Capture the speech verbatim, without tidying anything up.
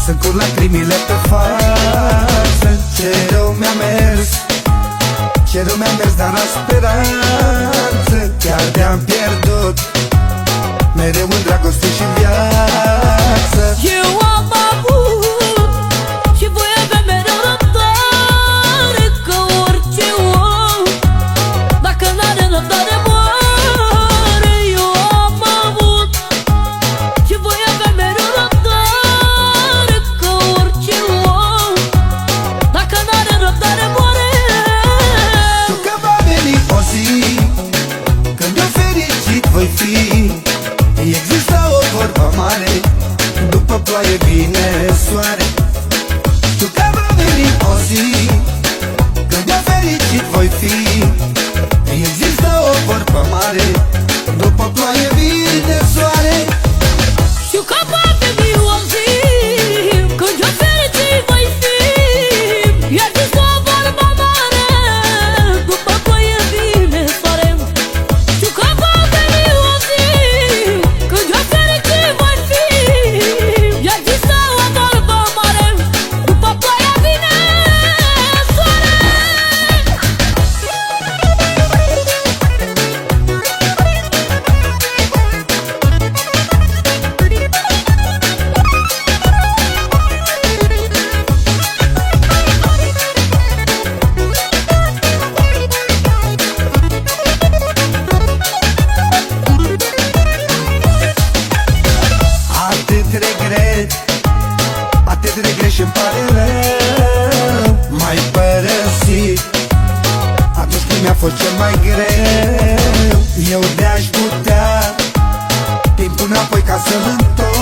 Sunt cu lacrimile pe față. Ce rău mi-a mers, ce rău mi-a mers, dar la speranță. Chiar te-am pierdut mereu în dragoste și în viață. Eu am avut și voi avea mereu răbdare, că orice om, dacă n-are răbdare, moare. Eu am avut și voi avea mereu răbdare, că orice om, dacă n-are răbdare, moare. Tu că va veni o zi când eu fericit voi fi. Există o vorbă mare, după ploaie vine soare. Știu că va veni o zi când eu fericit voi fi. Există o vorbă mare, după ploaie vine soare. Știu că va veni o zi când eu fericit voi fi. Există o vorbă mare, după ploaie vine soare. Știu că va veni o zi când eu fericit voi fi. Există o vorbă mare, după ploaie vine soare. Atât regret, atât regret și-mi pare rău. M-ai părăsit atunci când mi-a fost cel mai greu. Eu de-aș putea timpul înapoi ca să-l întorc.